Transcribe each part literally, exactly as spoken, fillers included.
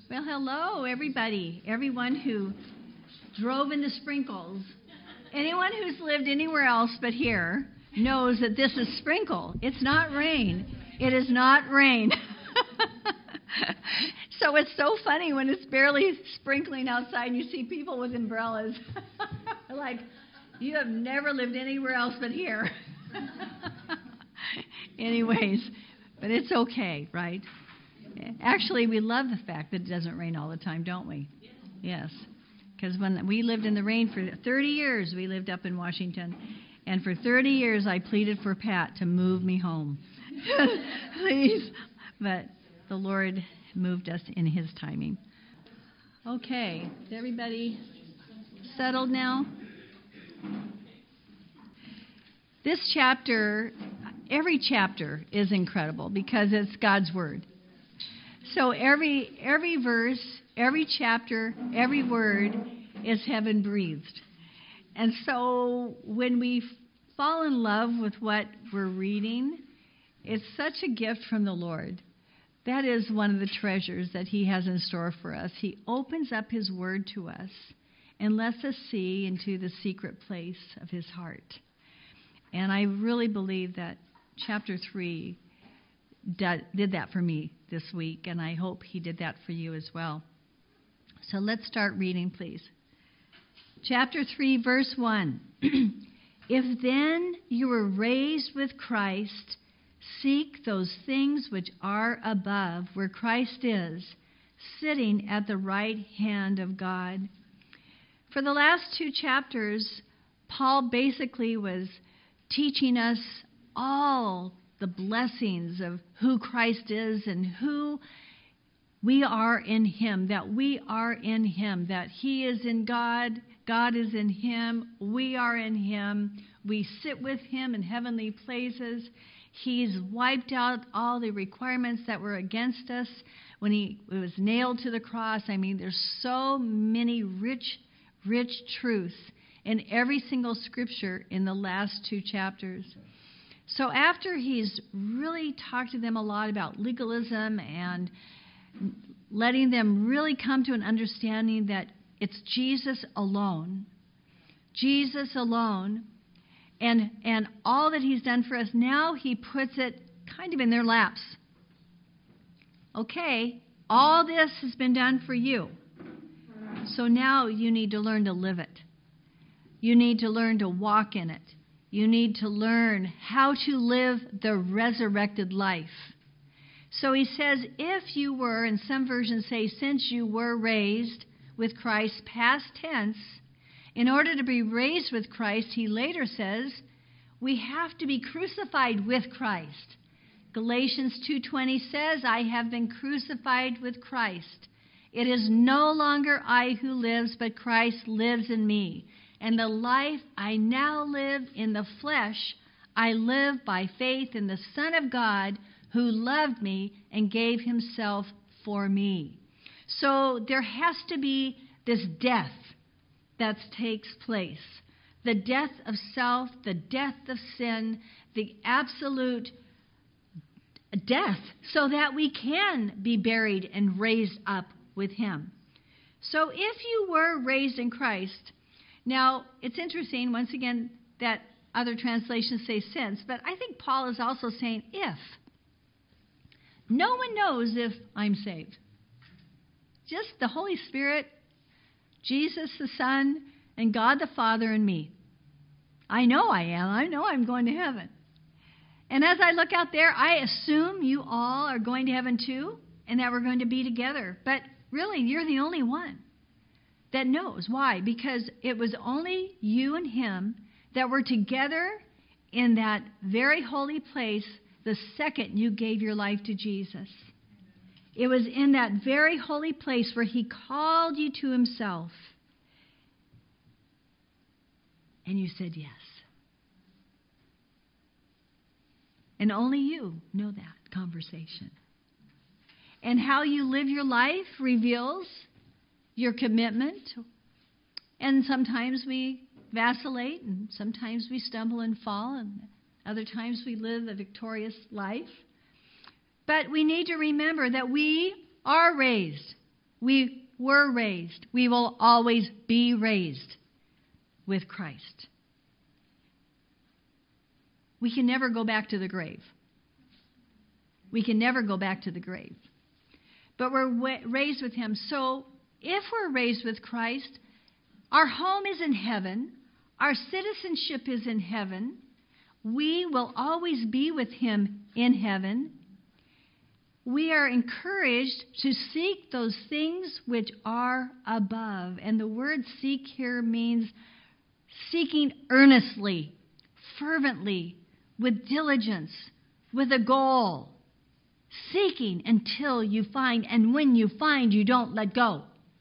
Well, hello, everybody. Everyone who drove in the sprinkles. Anyone who's lived anywhere else but here knows that this is sprinkle. It's not rain. It is not rain. So it's so funny when it's barely sprinkling outside and you see people with umbrellas. Like, you have never lived anywhere else but here. Anyways, but it's okay, right? Actually, we love the fact that it doesn't rain all the time, don't we? Yes. Because when we lived in the rain for thirty years, we lived up in Washington. And for thirty years, I pleaded for Pat to move me home. Please. But the Lord moved us in His timing. Okay. Is everybody settled now? This chapter, every chapter is incredible because it's God's Word. So every every verse, every chapter, every word is heaven breathed. And so when we fall in love with what we're reading, it's such a gift from the Lord. That is one of the treasures that He has in store for us. He opens up His Word to us and lets us see into the secret place of His heart. And I really believe that chapter three did that for me this week, and I hope He did that for you as well. So let's start reading, please. Chapter three, verse one. If then you were raised with Christ, seek those things which are above, where Christ is, sitting at the right hand of God. For the last two chapters, Paul basically was teaching us all the blessings of who Christ is and who we are in Him, that we are in Him, that He is in God, God is in Him, we are in Him, we sit with Him in heavenly places. He's wiped out all the requirements that were against us when He was nailed to the cross. I mean, there's so many rich, rich truths in every single scripture in the last two chapters. So after He's really talked to them a lot about legalism and letting them really come to an understanding that it's Jesus alone, Jesus alone, and and all that He's done for us, now He puts it kind of in their laps. Okay, all this has been done for you. So now you need to learn to live it. You need to learn to walk in it. You need to learn how to live the resurrected life. So he says, if you were, and some versions say, since you were raised with Christ, past tense, in order to be raised with Christ, he later says, we have to be crucified with Christ. Galatians two twenty says, I have been crucified with Christ. It is no longer I who lives, but Christ lives in me. And the life I now live in the flesh, I live by faith in the Son of God who loved me and gave Himself for me. So there has to be this death that takes place. The death of self, the death of sin, the absolute death, so that we can be buried and raised up with Him. So if you were raised in Christ, now, it's interesting, once again, that other translations say since, but I think Paul is also saying if. No one knows if I'm saved. Just the Holy Spirit, Jesus the Son, and God the Father and me. I know I am. I know I'm going to heaven. And as I look out there, I assume you all are going to heaven too, and that we're going to be together. But really, you're the only one that knows. Why? Because it was only you and Him that were together in that very holy place the second you gave your life to Jesus. It was in that very holy place where He called you to Himself. And you said yes. And only you know that conversation. And how you live your life reveals your commitment. And sometimes we vacillate, and sometimes we stumble and fall, and other times we live a victorious life. But we need to remember that we are raised. We were raised. We will always be raised with Christ. We can never go back to the grave. We can never go back to the grave. But we're wa- raised with Him. So if we're raised with Christ, our home is in heaven. Our citizenship is in heaven. We will always be with Him in heaven. We are encouraged to seek those things which are above. And the word seek here means seeking earnestly, fervently, with diligence, with a goal. Seeking until you find. And when you find, you don't let go.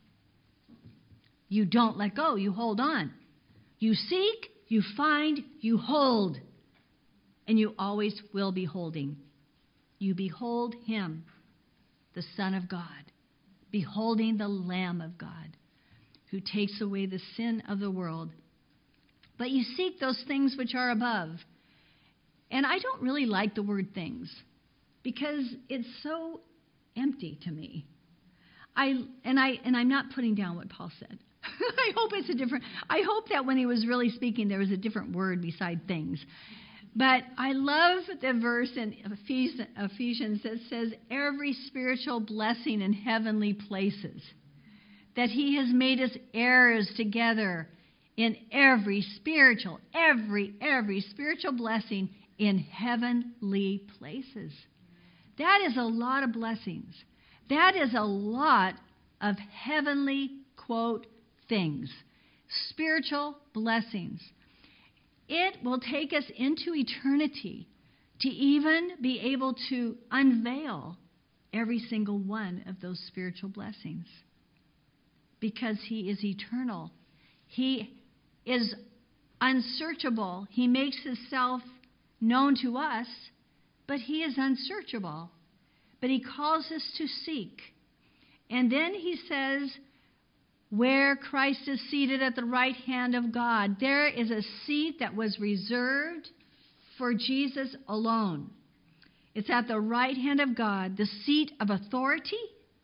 You don't let go. You hold on. You seek, you find, you hold. And you always will be holding. You behold Him, the Son of God, beholding the Lamb of God, who takes away the sin of the world. But you seek those things which are above. And I don't really like the word things, because it's so empty to me. I and I and I'm not putting down what Paul said. I hope it's a different. I hope that when he was really speaking, there was a different word beside things. But I love the verse in Ephesians that says, every spiritual blessing in heavenly places, that He has made us heirs together in every spiritual, every, every spiritual blessing in heavenly places. That is a lot of blessings. That is a lot of heavenly, quote, things. Spiritual blessings. It will take us into eternity to even be able to unveil every single one of those spiritual blessings. Because He is eternal. He is unsearchable. He makes Himself known to us, but He is unsearchable. But He calls us to seek. And then He says, where Christ is seated at the right hand of God, there is a seat that was reserved for Jesus alone. It's at the right hand of God, the seat of authority,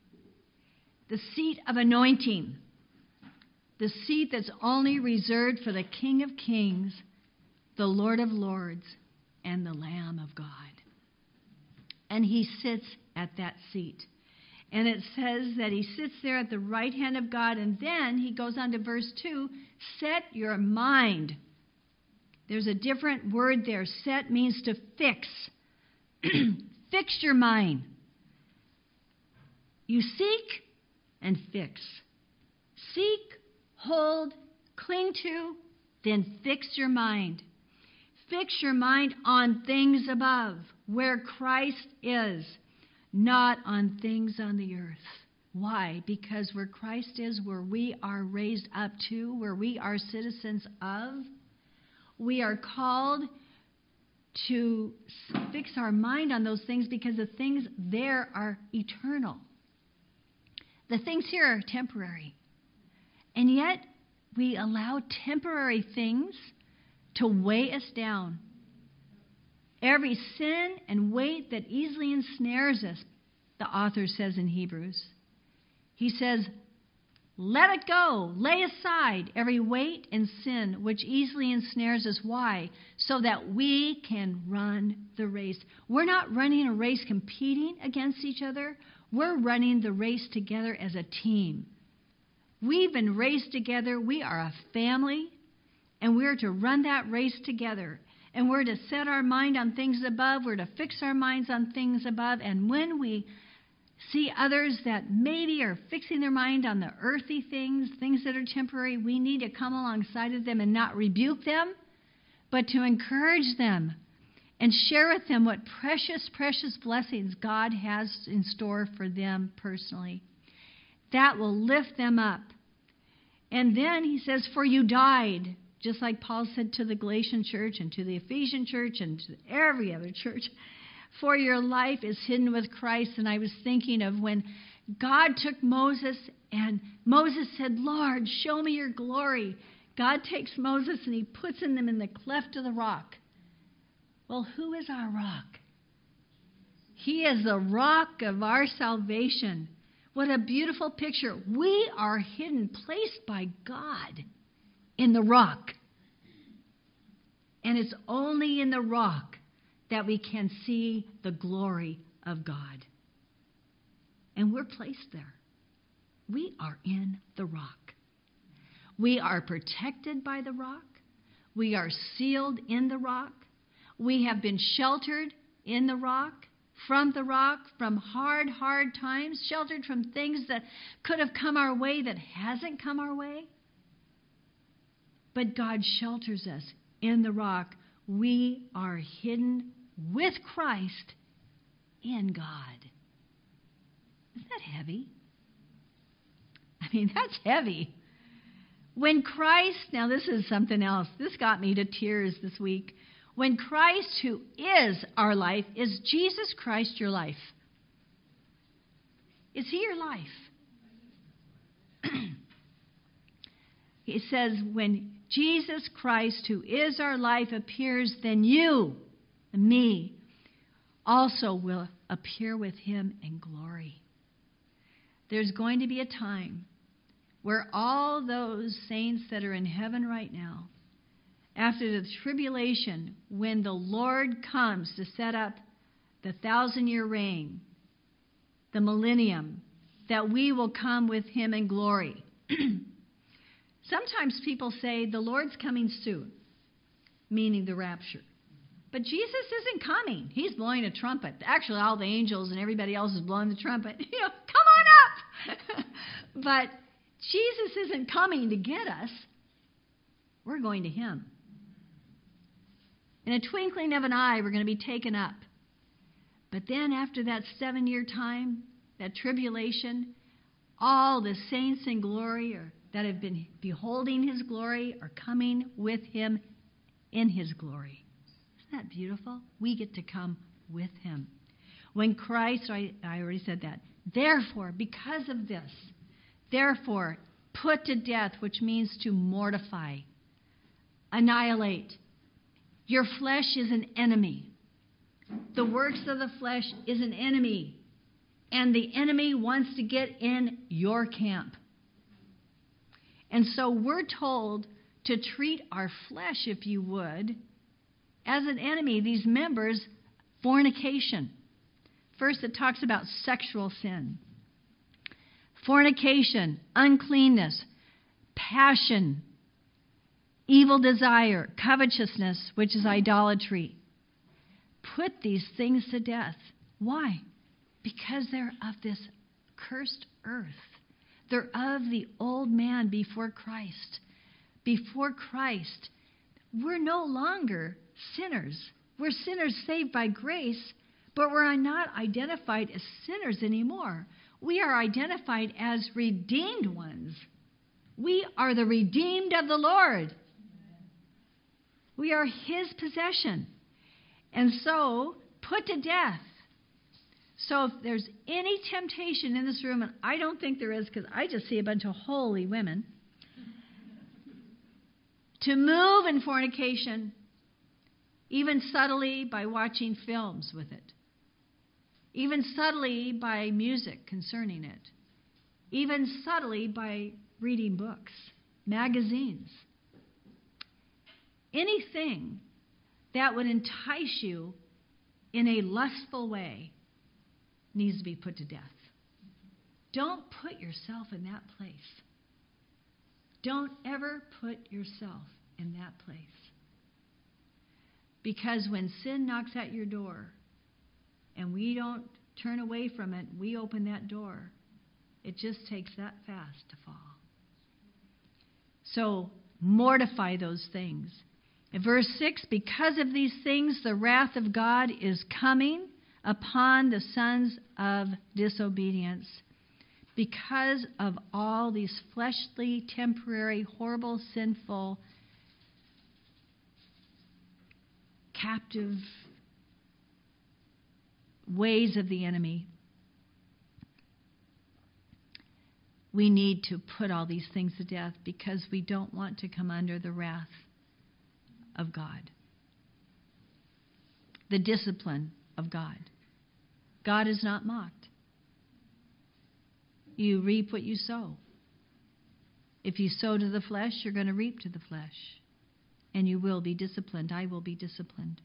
the seat of anointing, the seat that's only reserved for the King of Kings, the Lord of Lords, and the Lamb of God. And He sits at that seat. And it says that He sits there at the right hand of God. And then He goes on to verse two, set your mind. There's a different word there. Set means to fix. Fix your mind. You seek and fix. Seek, hold, cling to, then fix your mind. Fix your mind on things above, where Christ is. Not on things on the earth. Why? Because where Christ is, where we are raised up to, where we are citizens of, we are called to fix our mind on those things because the things there are eternal. The things here are temporary. And yet, we allow temporary things to weigh us down. Every sin and weight that easily ensnares us, the author says in Hebrews. He says, let it go. Lay aside every weight and sin which easily ensnares us. Why? So that we can run the race. We're not running a race competing against each other. We're running the race together as a team. We've been raised together. We are a family. And we're to run that race together. And we're to set our mind on things above. We're to fix our minds on things above. And when we see others that maybe are fixing their mind on the earthly things, things that are temporary, we need to come alongside of them and not rebuke them, but to encourage them and share with them what precious, precious blessings God has in store for them personally. That will lift them up. And then he says, for you died. Just like Paul said to the Galatian church and to the Ephesian church and to every other church, for your life is hidden with Christ. And I was thinking of when God took Moses and Moses said, Lord, show me your glory. God takes Moses and He puts him in the cleft of the rock. Well, who is our rock? He is the rock of our salvation. What a beautiful picture. We are hidden, placed by God in the rock. And it's only in the rock that we can see the glory of God. And we're placed there. We are in the rock. We are protected by the rock. We are sealed in the rock. We have been sheltered in the rock, from the rock, from hard, hard times, sheltered from things that could have come our way that hasn't come our way. But God shelters us in the rock. We are hidden with Christ in God. Isn't that heavy? I mean, that's heavy. When Christ, now this is something else. This got me to tears this week. When Christ, who is our life, is Jesus Christ your life? Is he your life? He says, when Jesus Christ, who is our life, appears, then you and me also will appear with him in glory. There's going to be a time where all those saints that are in heaven right now, after the tribulation, when the Lord comes to set up the thousand-year reign, the millennium, that we will come with him in glory. Sometimes people say the Lord's coming soon, meaning the rapture. But Jesus isn't coming. He's blowing a trumpet. Actually, all the angels and everybody else is blowing the trumpet. You know, come on up! But Jesus isn't coming to get us. We're going to him. In a twinkling of an eye, we're going to be taken up. But then after that seven-year time, that tribulation, all the saints in glory are, that have been beholding his glory are coming with him in his glory. Isn't that beautiful? We get to come with him. When Christ, I, I already said that. Therefore, because of this, therefore, put to death, which means to mortify, annihilate. Your flesh is an enemy. The works of the flesh is an enemy. And the enemy wants to get in your camp. And so we're told to treat our flesh, if you would, as an enemy. These members, fornication. First, it talks about sexual sin. Fornication, uncleanness, passion, evil desire, covetousness, which is idolatry. Put these things to death. Why? Because they're of this cursed earth. They're of the old man before Christ. Before Christ, we're no longer sinners. We're sinners saved by grace, but we're not identified as sinners anymore. We are identified as redeemed ones. We are the redeemed of the Lord. We are his possession. And so, put to death. So if there's any temptation in this room, and I don't think there is because I just see a bunch of holy women, to move in fornication, even subtly by watching films with it, even subtly by music concerning it, even subtly by reading books, magazines, anything that would entice you in a lustful way needs to be put to death. Don't put yourself in that place. Don't ever put yourself in that place. Because when sin knocks at your door and we don't turn away from it, we open that door, it just takes that fast to fall. So mortify those things. In verse six, because of these things, the wrath of God is coming upon the sons of disobedience. Because of all these fleshly, temporary, horrible, sinful, captive ways of the enemy, we need to put all these things to death because we don't want to come under the wrath of God. The discipline of God. God is not mocked. You reap what you sow. If you sow to the flesh, you're going to reap to the flesh. And you will be disciplined. I will be disciplined.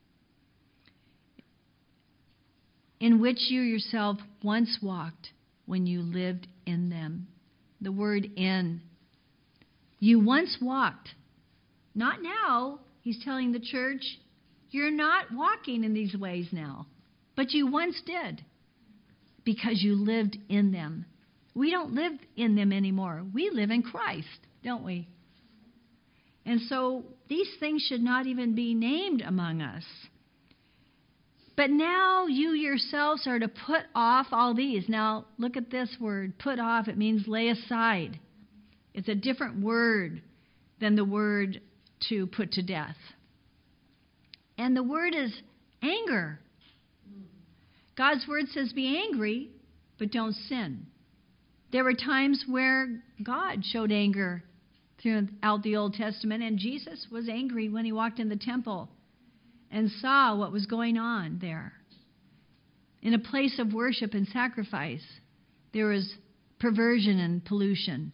In which you yourself once walked when you lived in them. The word in. You once walked. Not now. He's telling the church, you're not walking in these ways now. But you once did. Because you lived in them. We don't live in them anymore. We live in Christ, don't we? And so these things should not even be named among us. But now you yourselves are to put off all these. Now look at this word, put off. It means lay aside. It's a different word than the word to put to death. And the word is anger. God's word says be angry, but don't sin. There were times where God showed anger throughout the Old Testament, and Jesus was angry when he walked in the temple and saw what was going on there. In a place of worship and sacrifice, there was perversion and pollution.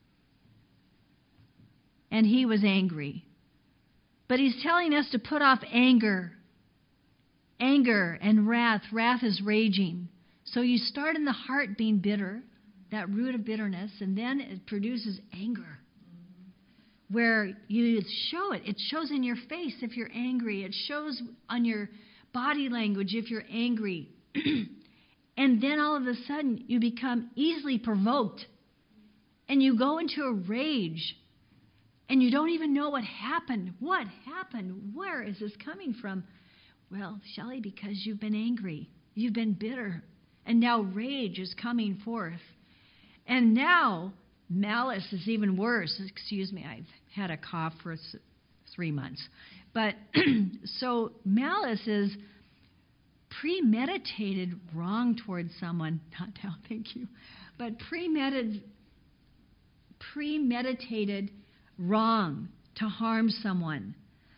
And he was angry. But he's telling us to put off anger. Anger and wrath. Wrath is raging. So you start in the heart being bitter, that root of bitterness, and then it produces anger. Where you show it. It shows in your face if you're angry. It shows on your body language if you're angry. And then all of a sudden you become easily provoked. And you go into a rage. And you don't even know what happened. What happened? Where is this coming from? Well, Shelley, because you've been angry. You've been bitter. And now rage is coming forth. And now malice is even worse. Excuse me, I've had a cough for three months. But so malice is premeditated wrong towards someone. Not now, thank you. But premeditated, premeditated wrong to harm someone.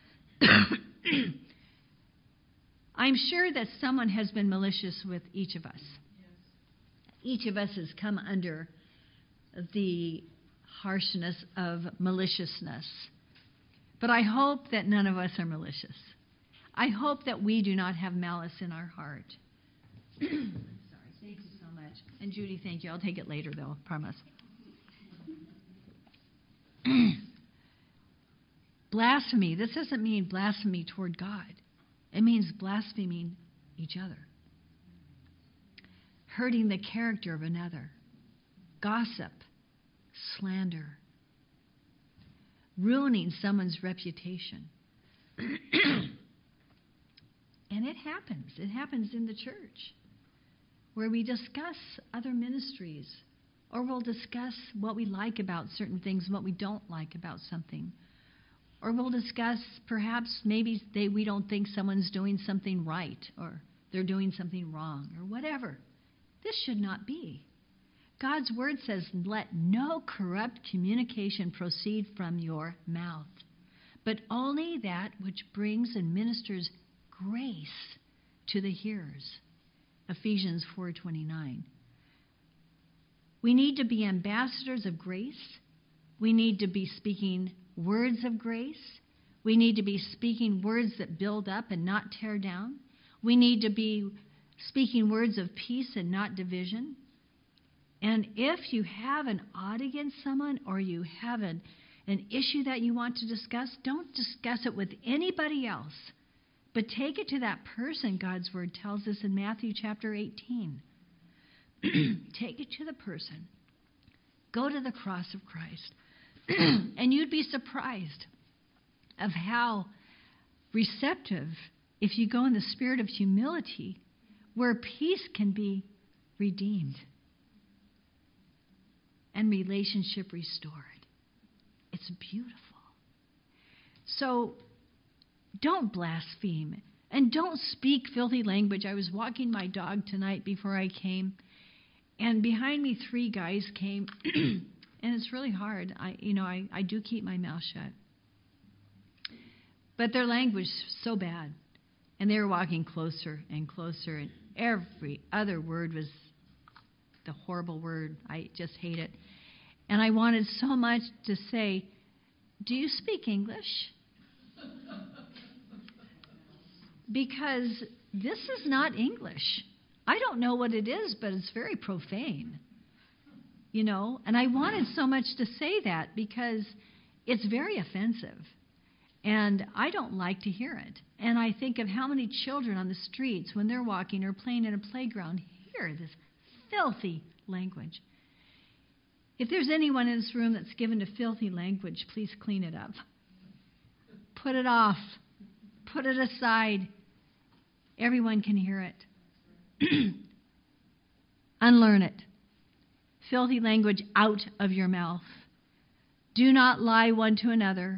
I'm sure that someone has been malicious with each of us. Each of us has come under the harshness of maliciousness. But I hope that none of us are malicious. I hope that we do not have malice in our heart. I'm sorry. Thank you so much. And Judy, thank you. I'll take it later, though. I promise. Blasphemy. This doesn't mean blasphemy toward God. It means blaspheming each other. Hurting the character of another. Gossip. Slander. Ruining someone's reputation. And it happens. It happens in the church. Where we discuss other ministries. Or we'll discuss what we like about certain things and what we don't like about something. Or we'll discuss perhaps maybe they, we don't think someone's doing something right or they're doing something wrong or whatever. This should not be. God's word says, let no corrupt communication proceed from your mouth, but only that which brings and ministers grace to the hearers. Ephesians four twenty-nine. We need to be ambassadors of grace. We need to be speaking words of grace. We need to be speaking words that build up and not tear down. We need to be speaking words of peace and not division. And if you have an odd against someone or you have an, an issue that you want to discuss, don't discuss it with anybody else. But take it to that person, God's word tells us in Matthew chapter eighteen. Take it to the person. Go to the cross of Christ. And you'd be surprised of how receptive, if you go in the spirit of humility, where peace can be redeemed and relationship restored. It's beautiful. So don't blaspheme and don't speak filthy language. I was walking my dog tonight before I came, and behind me three guys came. And it's really hard. I, you know, I, I do keep my mouth shut. But their language is so bad. And they were walking closer and closer. And every other word was the horrible word. I just hate it. And I wanted so much to say, do you speak English? Because this is not English. I don't know what it is, but it's very profane. You know, and I wanted so much to say that because it's very offensive. And I don't like to hear it. And I think of how many children on the streets, when they're walking or playing in a playground, hear this filthy language. If there's anyone in this room that's given to filthy language, please clean it up. Put it off. Put it aside. Everyone can hear it. Unlearn it. Filthy language out of your mouth. Do not lie one to another.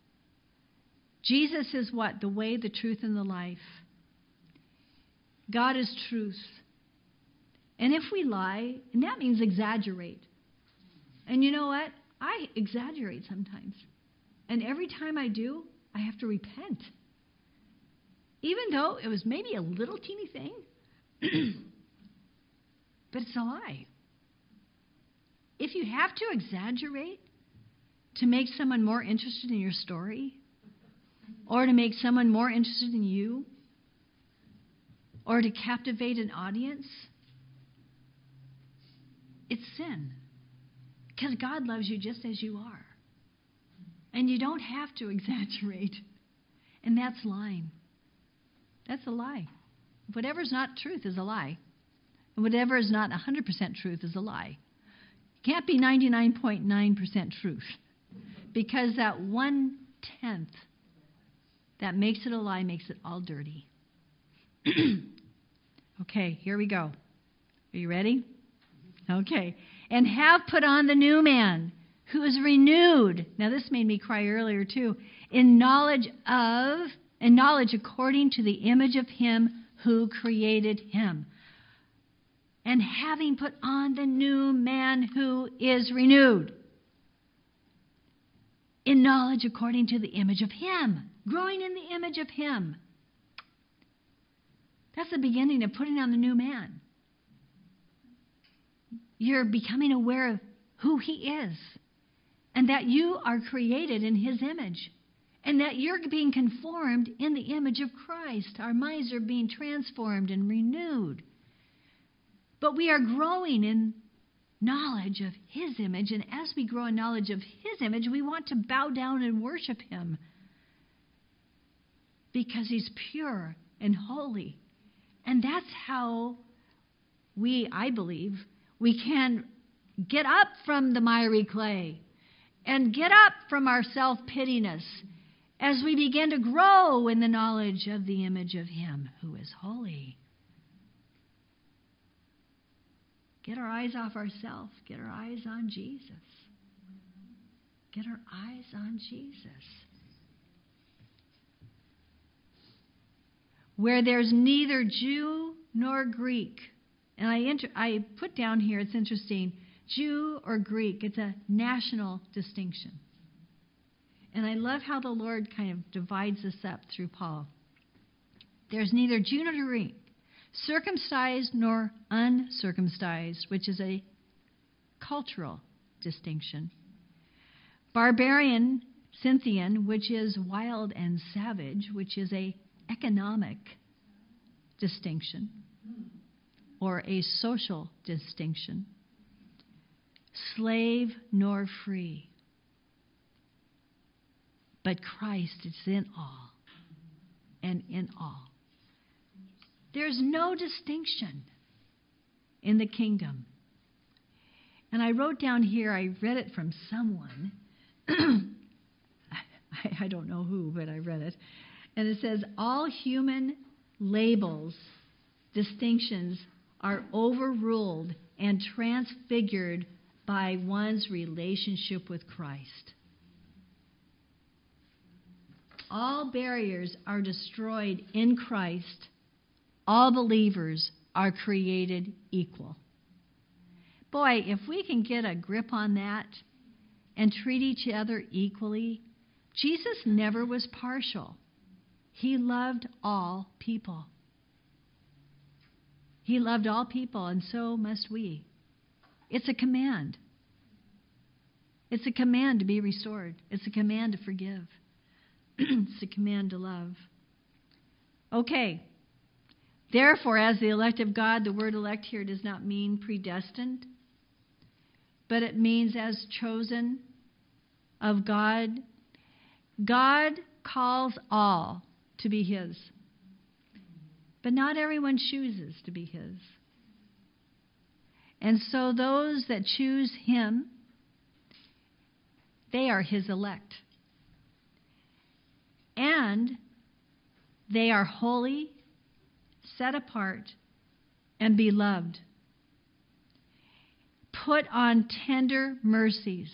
Jesus is what? The way, the truth, and the life. God is truth. And if we lie, and that means exaggerate. And you know what? I exaggerate sometimes. And every time I do, I have to repent. Even though it was maybe a little teeny thing. But it's a lie. If you have to exaggerate to make someone more interested in your story, or to make someone more interested in you, or to captivate an audience, it's sin. Because God loves you just as you are. And you don't have to exaggerate. And that's lying. That's a lie. Whatever's not truth is a lie. And whatever is not one hundred percent truth is a lie. It can't be ninety-nine point nine percent truth. Because that one-tenth that makes it a lie makes it all dirty. Okay, here we go. Are you ready? Okay. And have put on the new man, who is renewed. Now this made me cry earlier too. In knowledge of, in knowledge according to the image of him who created him. And having put on the new man who is renewed. In knowledge according to the image of him. Growing in the image of him. That's the beginning of putting on the new man. You're becoming aware of who he is. And that you are created in his image. And that you're being conformed in the image of Christ. Our minds are being transformed and renewed. But we are growing in knowledge of his image. And as we grow in knowledge of his image, we want to bow down and worship him. Because he's pure and holy. And that's how we, I believe, we can get up from the miry clay and get up from our self-pittiness as we begin to grow in the knowledge of the image of him who is holy. Get our eyes off ourselves. Get our eyes on Jesus. Get our eyes on Jesus. Where there's neither Jew nor Greek. And I inter- I put down here, it's interesting, Jew or Greek. It's a national distinction. And I love how the Lord kind of divides this up through Paul. There's neither Jew nor Greek, circumcised nor uncircumcised, which is a cultural distinction. Barbarian, Scythian, which is wild and savage, which is a economic distinction or a social distinction. Slave nor free. But Christ is in all and in all. There's no distinction in the kingdom. And I wrote down here, I read it from someone. I, I don't know who, but I read it. And it says, all human labels, distinctions, are overruled and transfigured by one's relationship with Christ. All barriers are destroyed in Christ. All believers are created equal. Boy, if we can get a grip on that and treat each other equally, Jesus never was partial. He loved all people. He loved all people, and so must we. It's a command. It's a command to be restored. It's a command to forgive. It's a command to love. Okay. Therefore, as the elect of God, the word elect here does not mean predestined, but it means as chosen of God. God calls all to be His, but not everyone chooses to be His. And so those that choose Him, they are His elect. And they are holy, set apart, and beloved. Put on tender mercies.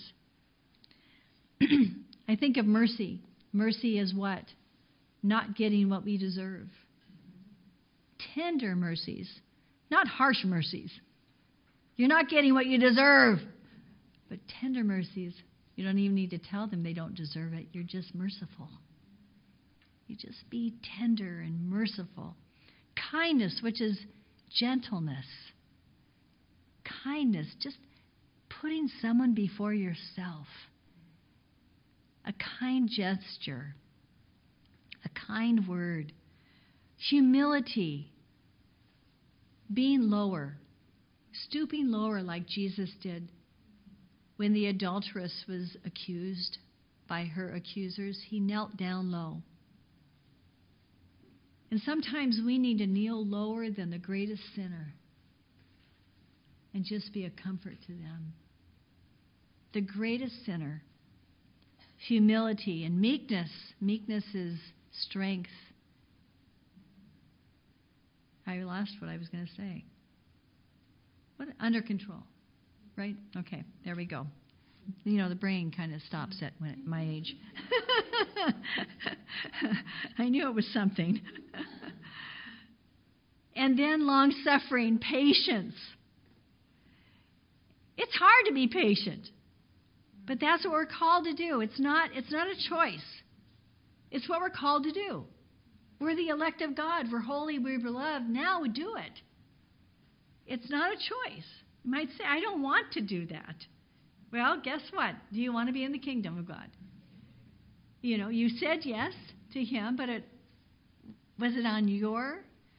I think of mercy. Mercy is what? Not getting what we deserve. Tender mercies, not harsh mercies. You're not getting what you deserve. But tender mercies, you don't even need to tell them they don't deserve it. You're just merciful. You just be tender and merciful. Kindness, which is gentleness. Kindness, just putting someone before yourself. A kind gesture. A kind word. Humility. Being lower. Stooping lower like Jesus did when the adulteress was accused by her accusers. He knelt down low. And sometimes we need to kneel lower than the greatest sinner and just be a comfort to them. The greatest sinner. Humility and meekness. Meekness is strength. I lost what I was going to say. What? Under control. Right? Okay, there we go. You know, the brain kind of stops at when, my age. I knew it was something. And then long-suffering, patience. It's hard to be patient. But that's what we're called to do. It's not, it's not a choice. It's what we're called to do. We're the elect of God. We're holy, we're beloved. Now we do it. It's not a choice. You might say, I don't want to do that. Well, guess what? Do you want to be in the kingdom of God? You know, you said yes to Him, but it was it on your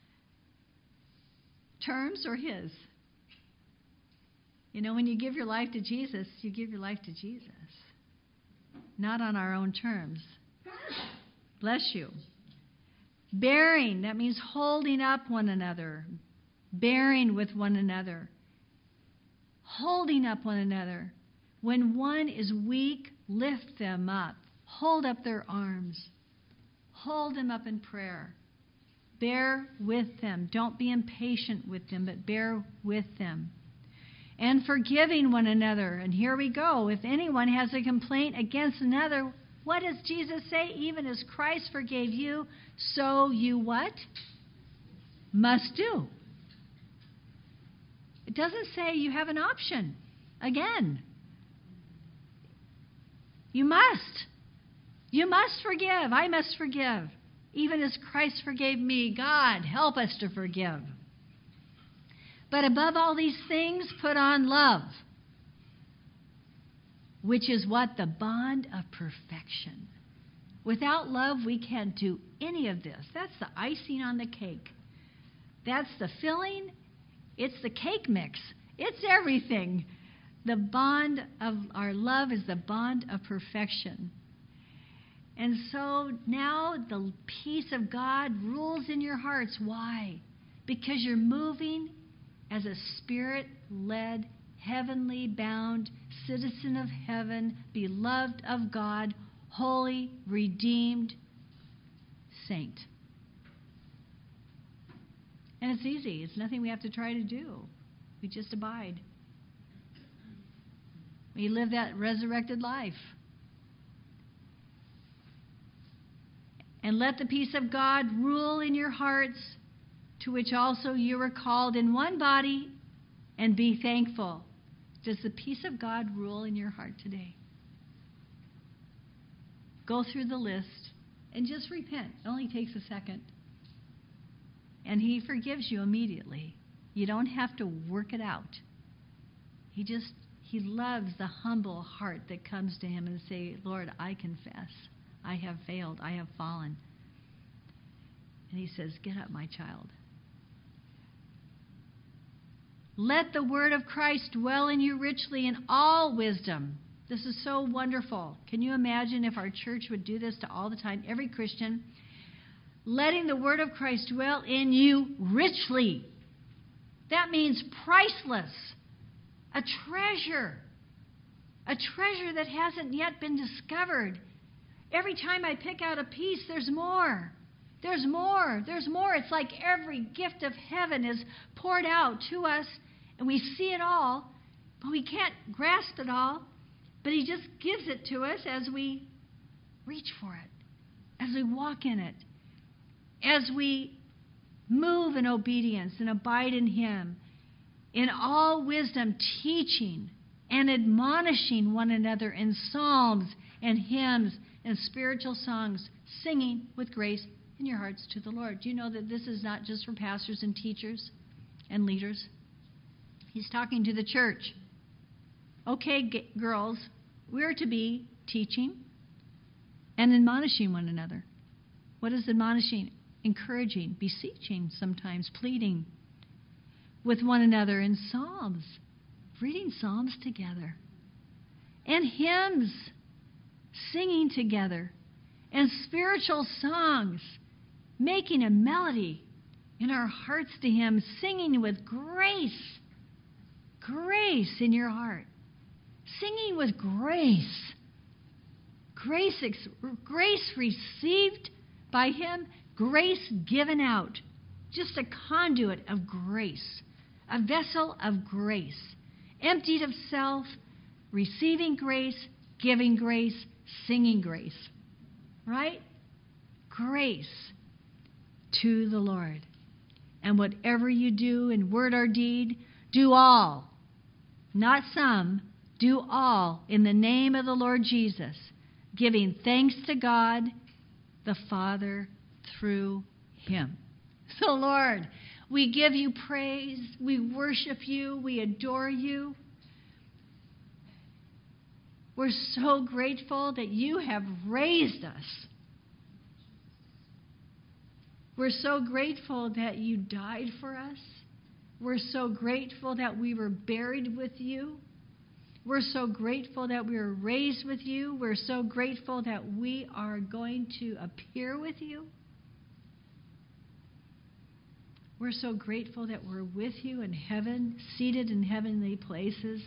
terms or His? You know, when you give your life to Jesus, you give your life to Jesus. Not on our own terms. Bless you. Bearing, that means holding up one another. Bearing with one another. Holding up one another. When one is weak, lift them up. Hold up their arms. Hold them up in prayer. Bear with them. Don't be impatient with them, but bear with them. And forgiving one another. And here we go. If anyone has a complaint against another, what does Jesus say? Even as Christ forgave you, so you what? Must do. It doesn't say you have an option. Again. You must. You must forgive. I must forgive. Even as Christ forgave me. God, help us to forgive. But above all these things, put on love. Which is what? The bond of perfection. Without love, we can't do any of this. That's the icing on the cake. That's the filling. It's the cake mix. It's everything. The bond of our love is the bond of perfection. And so now the peace of God rules in your hearts. Why? Because you're moving as a Spirit-led, heavenly bound citizen of heaven, beloved of God, holy, redeemed saint. And it's easy. It's nothing we have to try to do. We just abide. We live that resurrected life. And let the peace of God rule in your hearts, to which also you are called in one body, and be thankful. Does the peace of God rule in your heart today? Go through the list and just repent. It only takes a second. And He forgives you immediately. You don't have to work it out. He just, he loves the humble heart that comes to him and say, Lord, I confess. I have failed. I have fallen. And he says, get up, my child. Let the word of Christ dwell in you richly in all wisdom. This is so wonderful. Can you imagine if our church would do this to all the time, every Christian? Letting the word of Christ dwell in you richly. That means priceless. A treasure. A treasure that hasn't yet been discovered. Every time I pick out a piece, there's more. There's more. There's more. It's like every gift of heaven is poured out to us, and we see it all, but we can't grasp it all. But he just gives it to us as we reach for it, as we walk in it, as we move in obedience and abide in him, in all wisdom, teaching and admonishing one another in psalms and hymns and spiritual songs, singing with grace in your hearts to the Lord. Do you know that this is not just for pastors and teachers and leaders? He's talking to the church. Okay, g- girls, we're to be teaching and admonishing one another. What is admonishing? Encouraging, beseeching, sometimes pleading with one another in psalms, reading psalms together, and hymns, singing together, and spiritual songs, making a melody in our hearts to him, singing with grace, grace in your heart, singing with grace, grace, ex- grace received by him, grace given out, just a conduit of grace, a vessel of grace, emptied of self, receiving grace, giving grace, singing grace. Right? Grace to the Lord. And whatever you do in word or deed, do all, not some, do all in the name of the Lord Jesus, giving thanks to God the Father through him. So, Lord, we give you praise, we worship you, we adore you. We're so grateful that you have raised us. We're so grateful that you died for us. We're so grateful that we were buried with you. We're so grateful that we were raised with you. We're so grateful that we are going to appear with you. We're so grateful that we're with you in heaven, seated in heavenly places.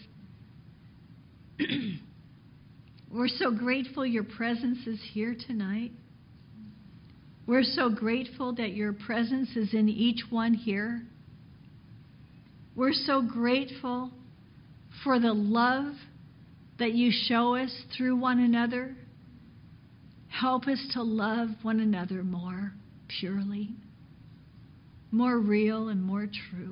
We're so grateful your presence is here tonight. We're so grateful that your presence is in each one here. We're so grateful for the love that you show us through one another. Help us to love one another more purely, more real and more true.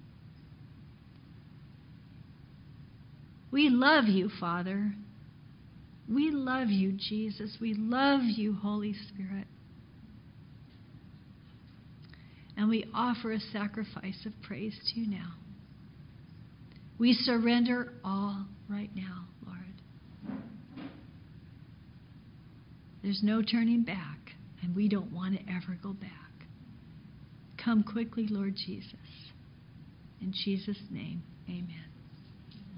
We love you, Father. We love you, Jesus. We love you, Holy Spirit. And we offer a sacrifice of praise to you now. We surrender all right now, Lord. There's no turning back, and we don't want to ever go back. Come quickly, Lord Jesus. In Jesus' name, amen.